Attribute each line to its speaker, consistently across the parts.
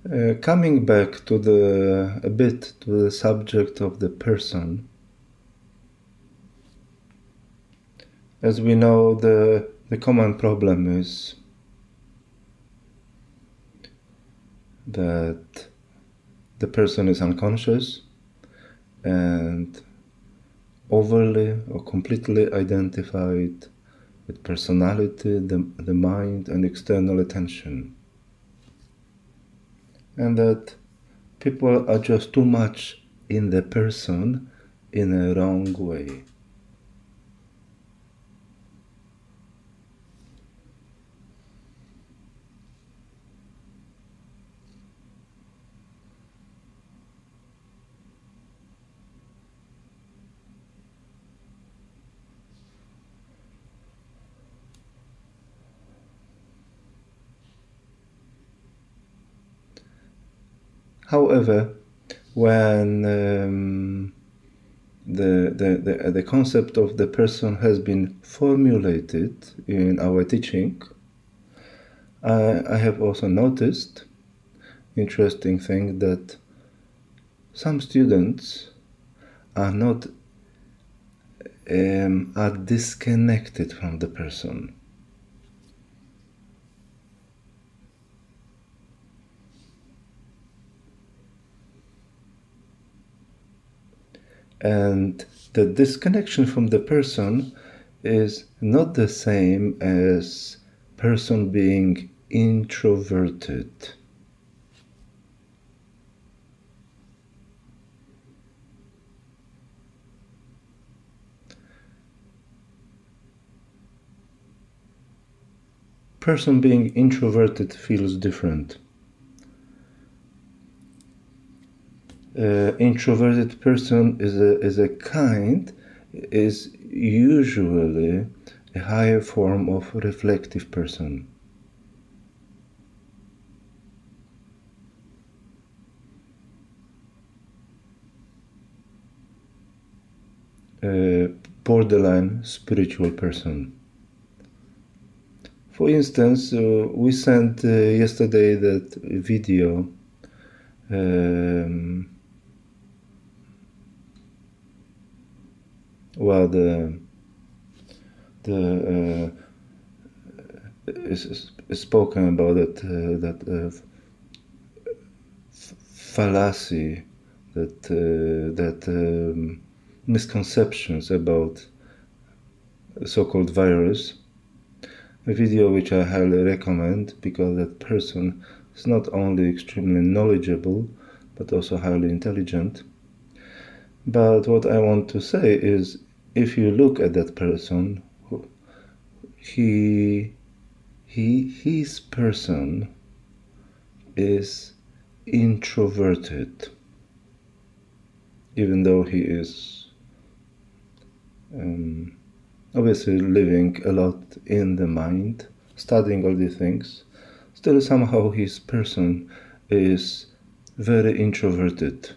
Speaker 1: Coming back to a bit to the subject of the person, as we know, the common problem is that the person is unconscious and overly or completely identified with personality, the mind, and external attention. And that people are just too much in the person in a wrong way. However, when the concept of the person has been formulated in our teaching, I have also noticed interesting thing that some students are not are disconnected from the person. And the disconnection from the person is not the same as person being introverted. Person being introverted feels different. Introverted person is usually a higher form of reflective person. Borderline spiritual person. For instance, we sent yesterday that video well, is spoken about that fallacy, that misconceptions about so-called virus. A video which I highly recommend because that person is not only extremely knowledgeable but also highly intelligent. But what I want to say is, if you look at that person, his person is introverted, even though he is obviously living a lot in the mind, studying all these things. Still, somehow his person is very introverted.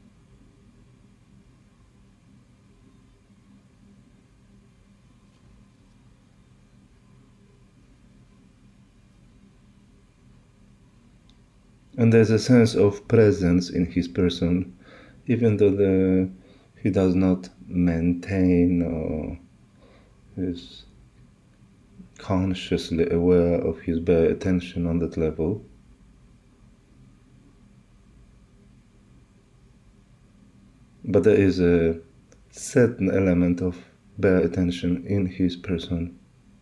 Speaker 1: And there's a sense of presence in his person, even though he does not maintain or is consciously aware of his bare attention on that level. But there is a certain element of bare attention in his person.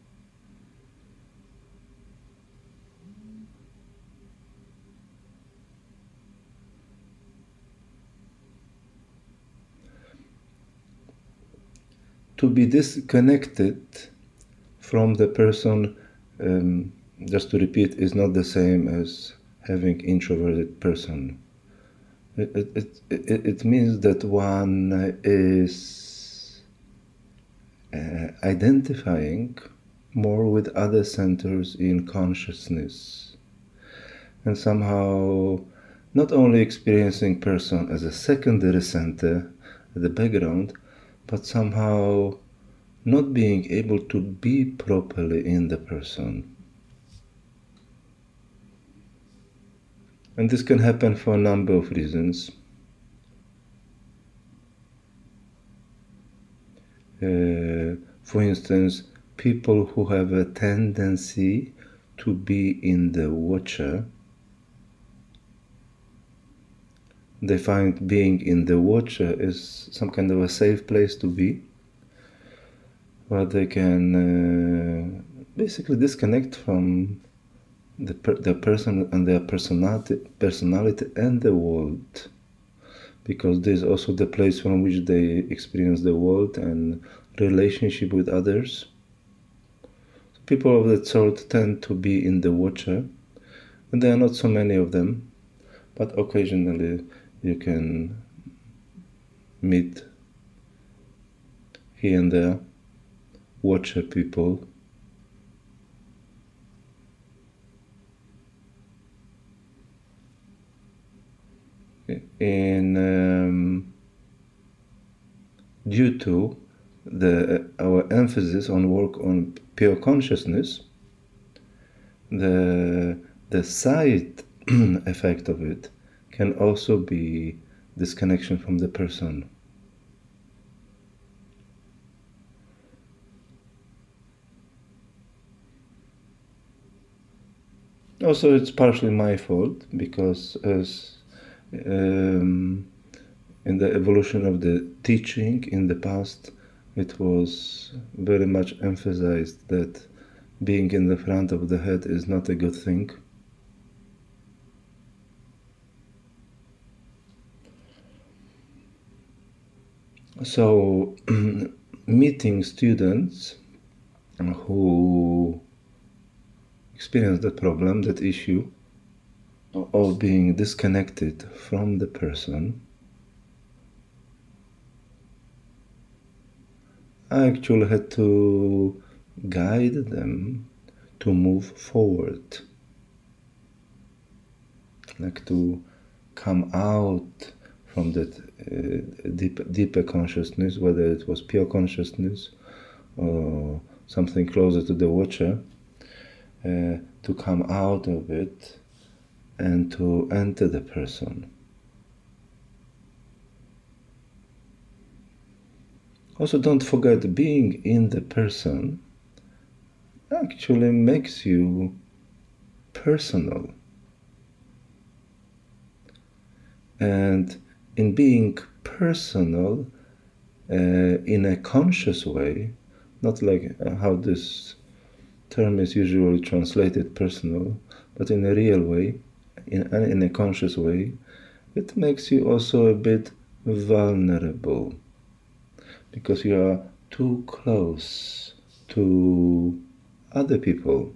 Speaker 1: To be disconnected from the person, just to repeat, is not the same as having introverted person. It means that one is identifying more with other centers in consciousness, and somehow not only experiencing person as a secondary center, the background, but somehow not being able to be properly in the person. And this can happen for a number of reasons. For instance, people who have a tendency to be in the watcher, they find being in the watcher is some kind of a safe place to be, where they can basically disconnect from the person and their personality and the world, because this is also the place from which they experience the world and relationship with others. So people of that sort tend to be in the watcher, and there are not so many of them, but occasionally you can meet here and there watcher people. Due to our emphasis on work on pure consciousness, the side effect of it can also be disconnection from the person. Also, it's partially my fault, because as in the evolution of the teaching in the past, it was very much emphasized that being in the front of the head is not a good thing. So, meeting students who experience that problem, that issue of being disconnected from the person, I actually had to guide them to move forward, like to come out from that deeper consciousness, whether it was pure consciousness or something closer to the watcher, to come out of it and to enter the person. Also, don't forget, being in the person actually makes you personal. And in being personal, in a conscious way, not like how this term is usually translated, personal, but in a real way, in a conscious way, it makes you also a bit vulnerable, because you are too close to other people.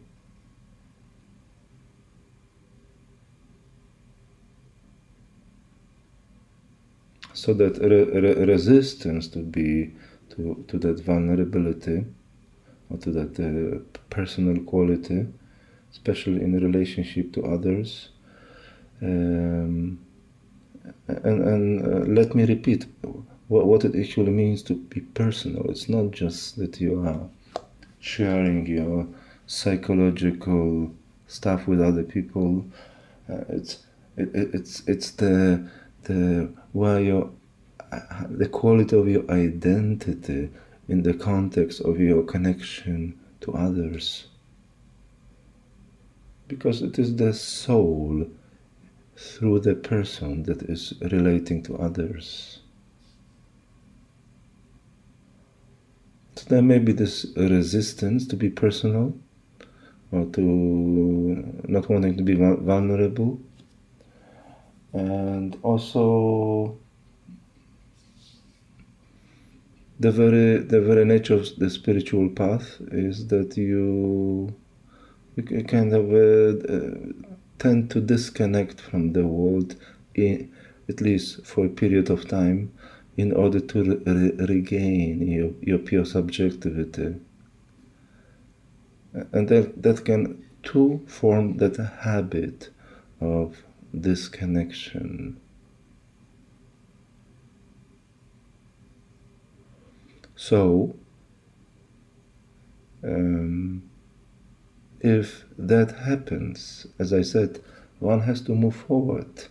Speaker 1: So that resistance to that vulnerability, or to that personal quality, especially in relationship to others. And let me repeat what it actually means to be personal. It's not just that you are sharing your psychological stuff with other people. It's the quality of your identity in the context of your connection to others. Because it is the soul through the person that is relating to others. So there may be this resistance to be personal, or to not wanting to be vulnerable, and also the very nature of the spiritual path is that you kind of tend to disconnect from the world, at least for a period of time, in order to regain your pure subjectivity. And that can too form that habit of disconnection. So, if that happens, as I said, one has to move forward.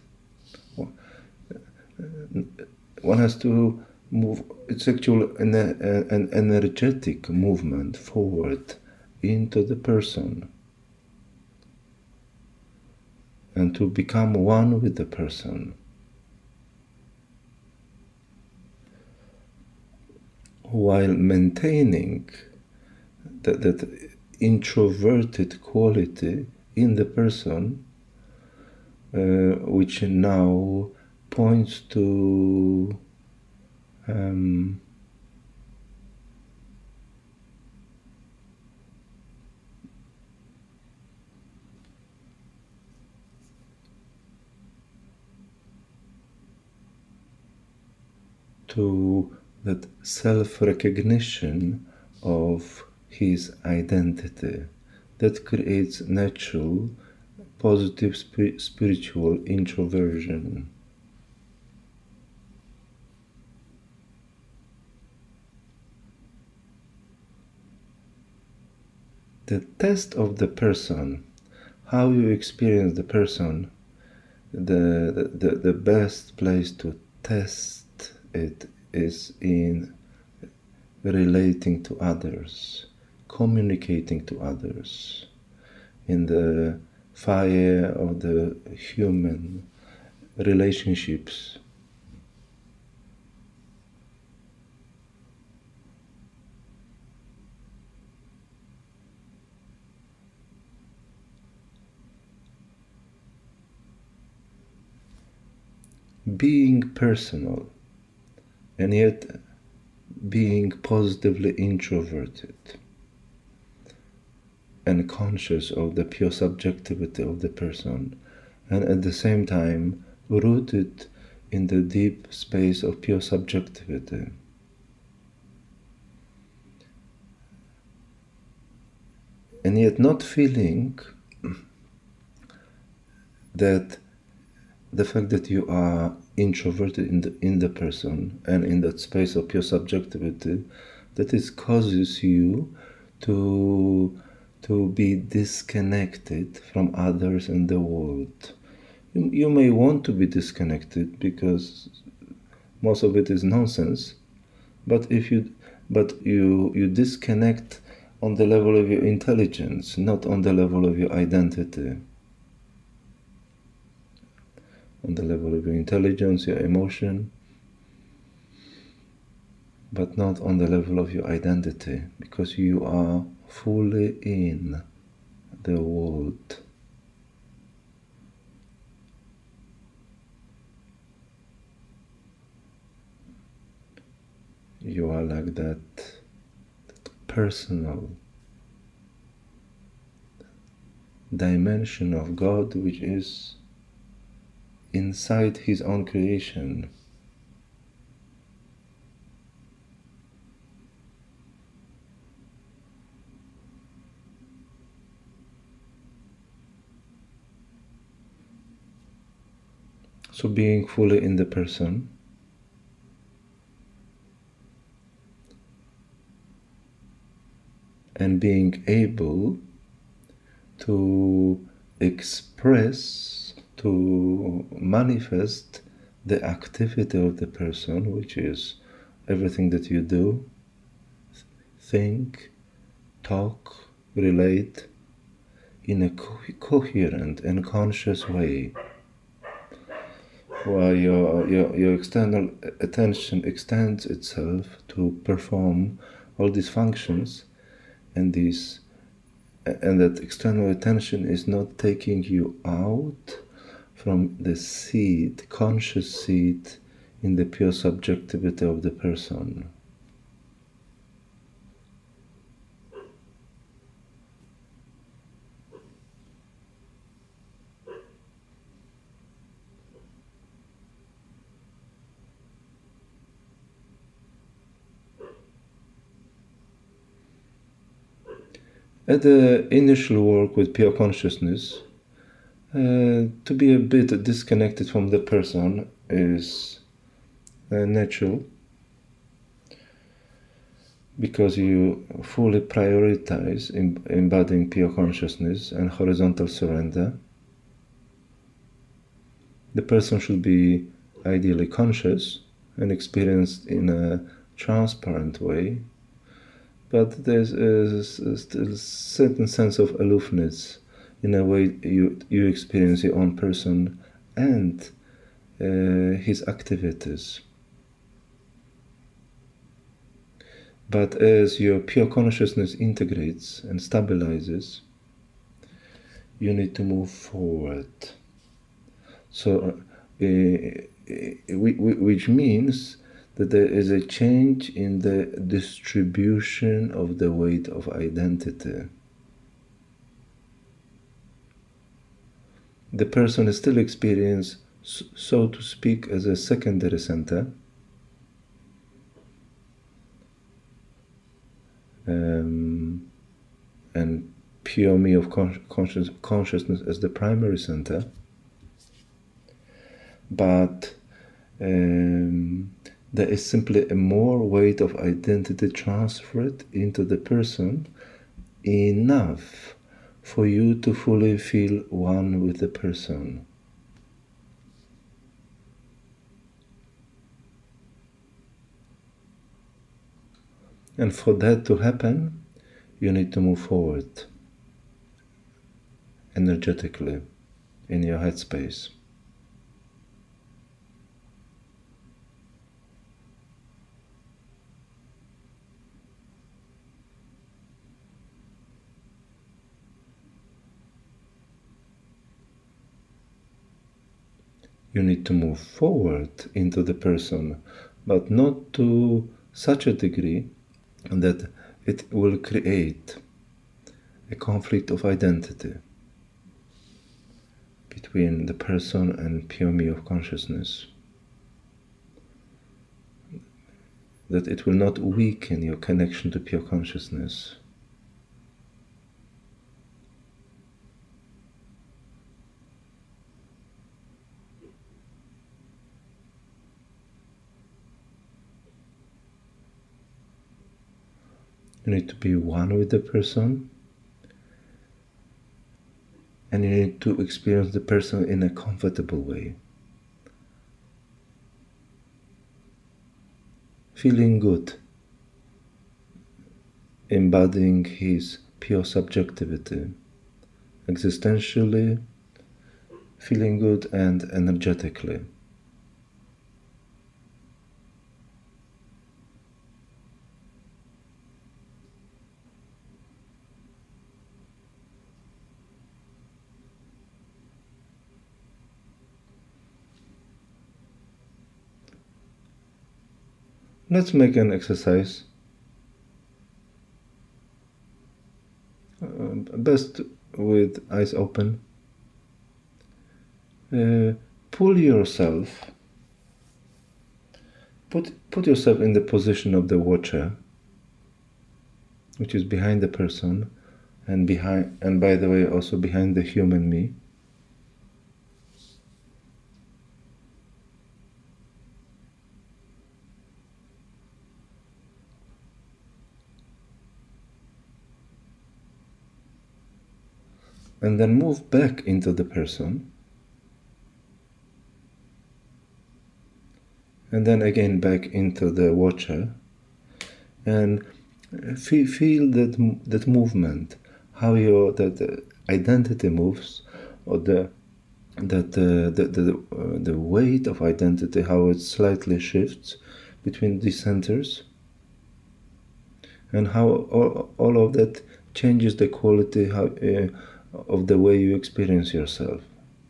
Speaker 1: One has to move. It's actually an energetic movement forward into the person, and to become one with the person, while maintaining that introverted quality in the person, which now points to to that self-recognition of his identity that creates natural, positive spiritual introversion. The test of the person, how you experience the person, the best place to test it is in relating to others, communicating to others, in the fire of the human relationships. Being personal, and yet being positively introverted and conscious of the pure subjectivity of the person, and at the same time rooted in the deep space of pure subjectivity. And yet not feeling that the fact that you are introverted in the person and in that space of pure subjectivity, that it causes you to be disconnected from others and the world. You may want to be disconnected because most of it is nonsense, but you disconnect on the level of your intelligence, not on the level of your identity. On the level of your intelligence, your emotion, but not on the level of your identity, because you are fully in the world. You are like that personal dimension of God which is inside his own creation. So being fully in the person, and being able to express, to manifest the activity of the person, which is everything that you do, think, talk, relate, in a coherent and conscious way, while your external attention extends itself to perform all these functions, and that external attention is not taking you out from the seat, conscious seat, in the pure subjectivity of the person. At the initial work with pure consciousness, to be a bit disconnected from the person is natural, because you fully prioritize embodying pure consciousness and horizontal surrender. The person should be ideally conscious and experienced in a transparent way, but there's still a certain sense of aloofness in a way you experience your own person and his activities. But as your pure consciousness integrates and stabilizes, you need to move forward. So, which means that there is a change in the distribution of the weight of identity. The person is still experienced, so to speak, as a secondary center, and pure me of consciousness as the primary center. But there is simply a more weight of identity transferred into the person, enough for you to fully feel one with the person. And for that to happen, you need to move forward energetically in your headspace. You need to move forward into the person, but not to such a degree that it will create a conflict of identity between the person and pure me of consciousness. That it will not weaken your connection to pure consciousness. You need to be one with the person, and you need to experience the person in a comfortable way. Feeling good, embodying his pure subjectivity, existentially, feeling good and energetically. Let's make an exercise. Best with eyes open. Pull yourself. Put yourself in the position of the watcher, which is behind the person, and by the way, also behind the human me. And then move back into the person. And then again back into the watcher. And feel that movement, how that identity moves, or the weight of identity, how it slightly shifts between these centers, and how all of that changes the quality of the way you experience yourself.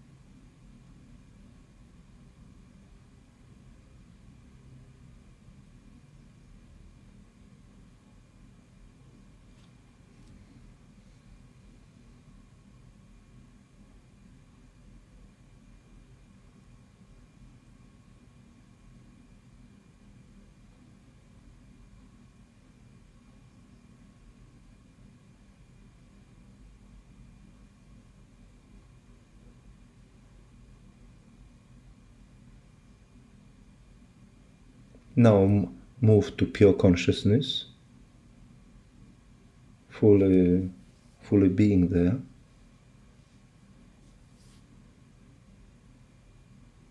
Speaker 1: Now move to pure consciousness, fully being there.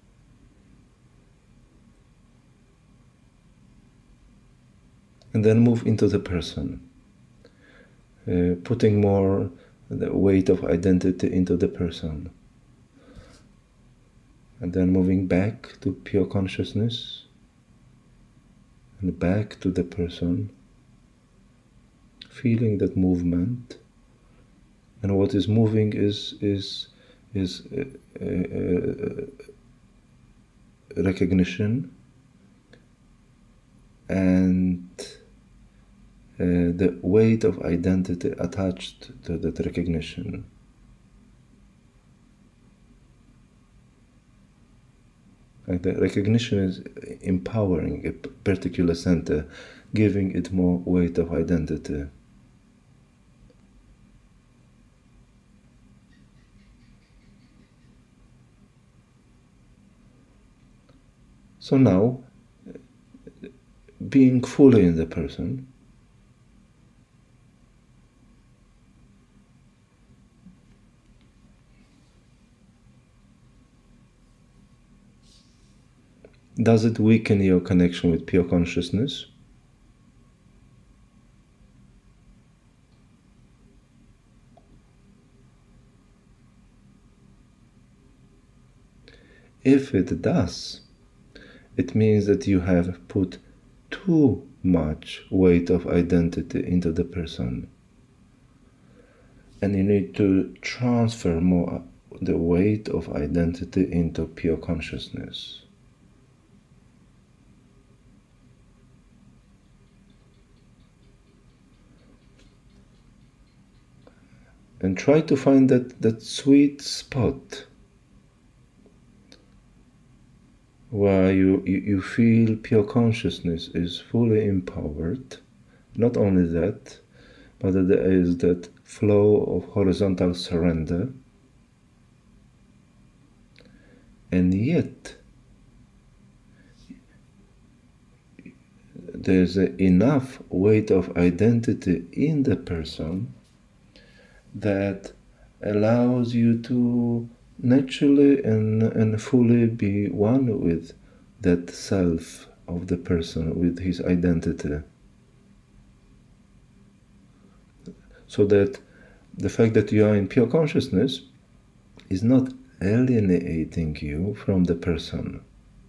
Speaker 1: And then move into the person, putting more the weight of identity into the person. And then moving back to pure consciousness and back to the person, feeling that movement. And what is moving is recognition and the weight of identity attached to that recognition. Like the recognition is empowering a particular center, giving it more weight of identity. So now, being fully in the person, does it weaken your connection with pure consciousness? If it does, it means that you have put too much weight of identity into the person. And you need to transfer more the weight of identity into pure consciousness. And try to find that sweet spot where you feel pure consciousness is fully empowered. Not only that, but that there is that flow of horizontal surrender. And yet, there's enough weight of identity in the person that allows you to naturally and fully be one with that self of the person, with his identity. So that the fact that you are in pure consciousness is not alienating you from the person.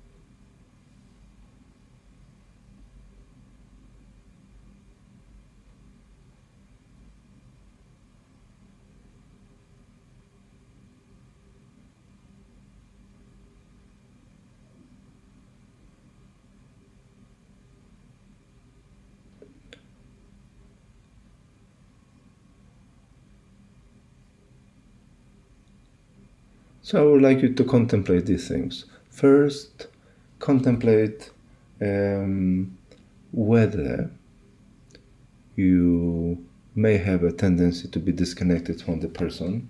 Speaker 1: So I would like you to contemplate these things. First, contemplate whether you may have a tendency to be disconnected from the person.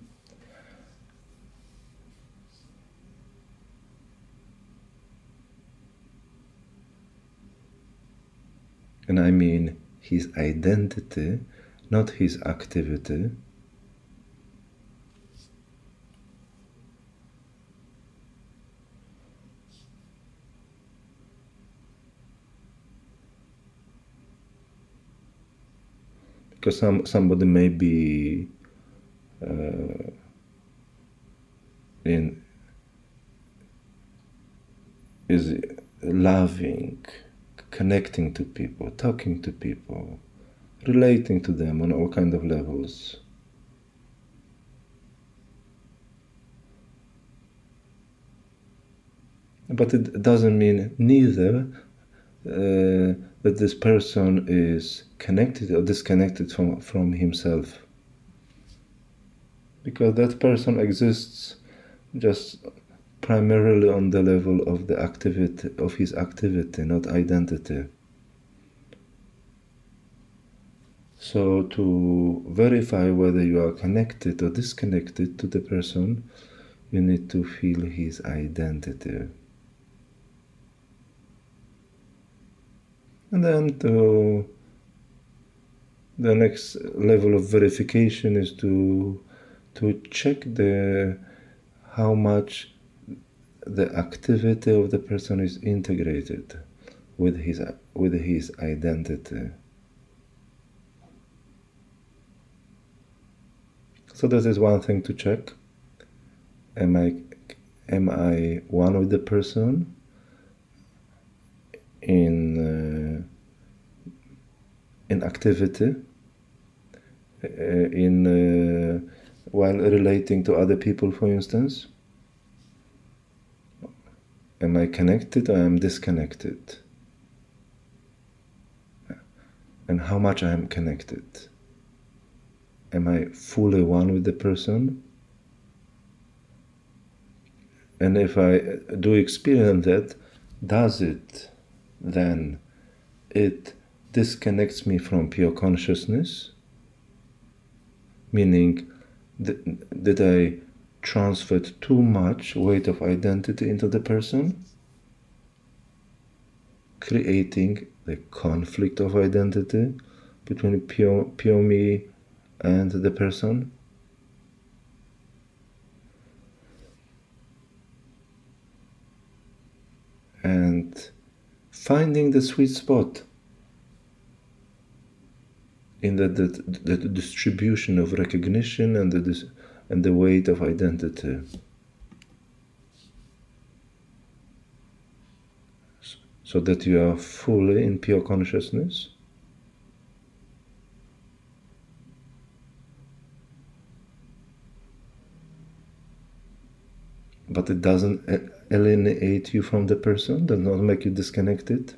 Speaker 1: And I mean his identity, not his activity. Because somebody may be is loving, connecting to people, talking to people, relating to them on all kinds of levels. But it doesn't mean neither that this person is connected or disconnected from himself. Because that person exists just primarily on the level of the activity, of his activity, not identity. So to verify whether you are connected or disconnected to the person, you need to feel his identity. And then the next level of verification is to check how much the activity of the person is integrated with his identity. So that is one thing to check. Am I one with the person in activity, while relating to other people, for instance? Am I connected or am I disconnected? And how much I am connected? Am I fully one with the person? And if I do experience that, does it then, it disconnects me from pure consciousness? Meaning, did I transferred too much weight of identity into the person, creating the conflict of identity between pure me and the person? And finding the sweet spot in the distribution of recognition and the weight of identity. So that you are fully in pure consciousness. But it doesn't alienate you from the person, does not make you disconnected.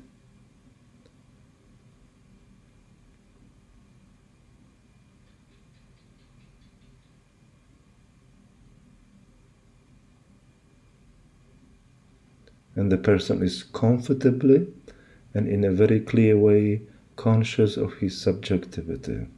Speaker 1: And the person is comfortably and in a very clear way conscious of his subjectivity.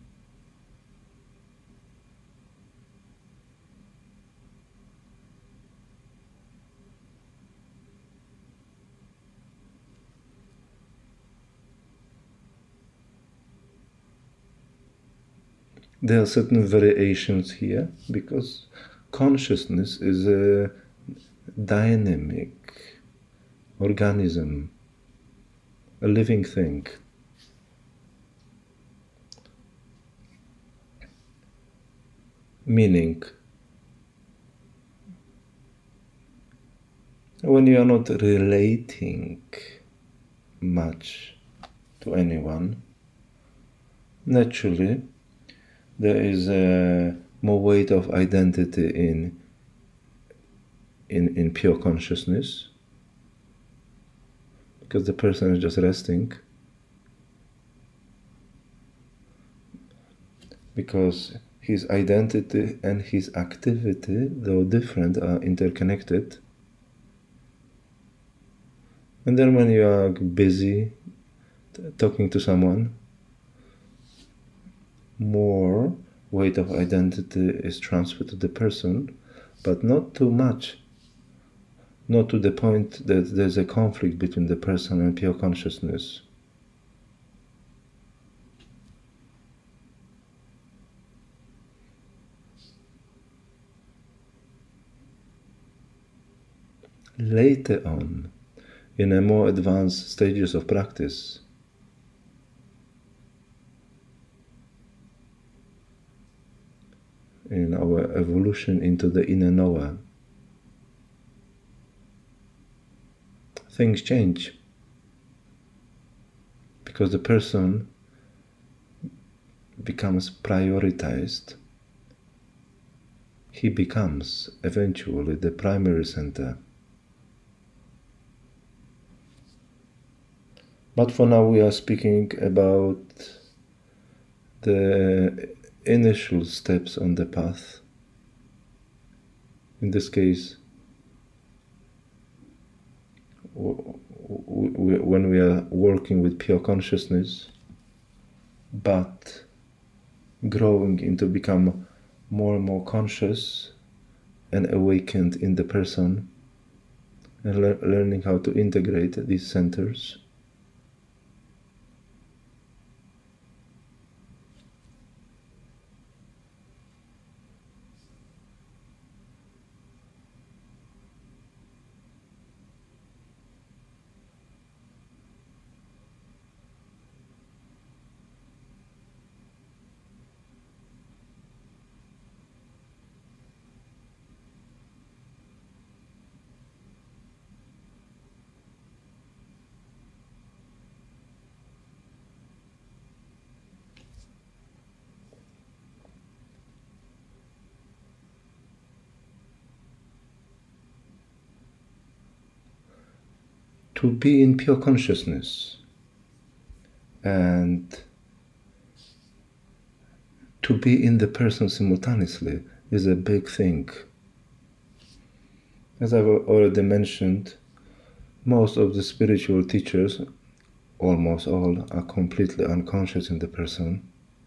Speaker 1: There are certain variations here because consciousness is a dynamic organism, a living thing. Meaning, when you are not relating much to anyone, naturally there is more weight of identity in pure consciousness, because the person is just resting, because his identity and his activity, though different, are interconnected. And then when you are busy talking to someone, more weight of identity is transferred to the person, but not too much. Not to the point that there's a conflict between the person and pure consciousness. Later on, in a more advanced stages of practice, in our evolution into the inner knower, things change, because the person becomes prioritized. He becomes eventually the primary center. But for now we are speaking about the initial steps on the path. In this case, when we are working with pure consciousness, but growing into become more and more conscious and awakened in the person, and learning how to integrate these centers. to be in pure consciousness and to be in the person simultaneously is a big thing. As I've already mentioned, most of the spiritual teachers, almost all, are completely unconscious in the person.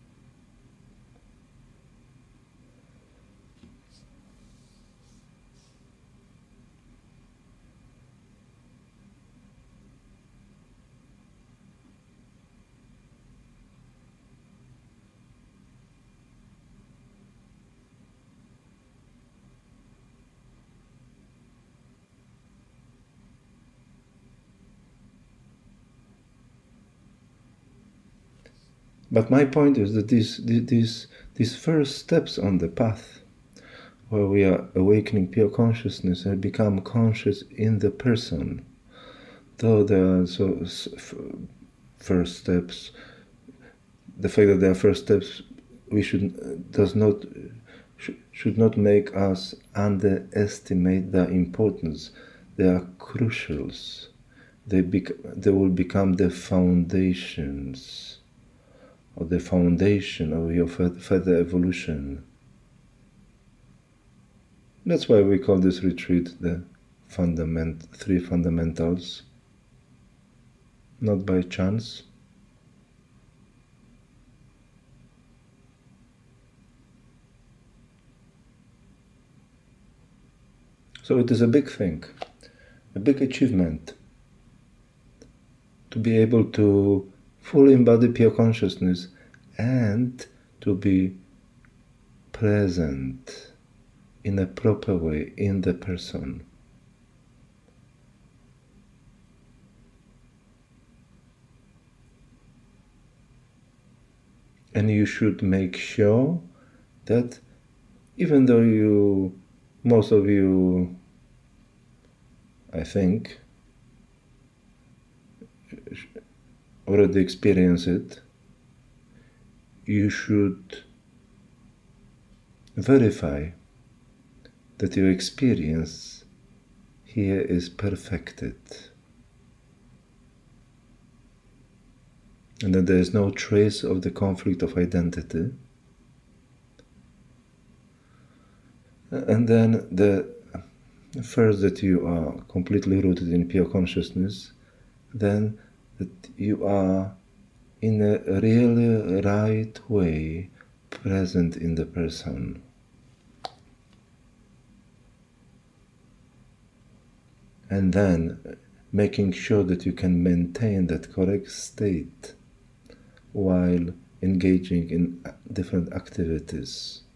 Speaker 1: But my point is that these first steps on the path, where we are awakening pure consciousness and become conscious in the person, though there are first steps, the fact that there are first steps, should not make us underestimate their importance. They are crucials. They will become the foundations, or the foundation of your further evolution. That's why we call this retreat the three fundamentals, not by chance. So it is a big thing, a big achievement, to be able to fully embody pure consciousness and to be present in a proper way in the person. And you should make sure that even though most of you, I think, already experience it, you should verify that your experience here is perfected and that there is no trace of the conflict of identity. And then first that you are completely rooted in pure consciousness, then that you are in a really right way present in the person. And then making sure that you can maintain that correct state while engaging in different activities.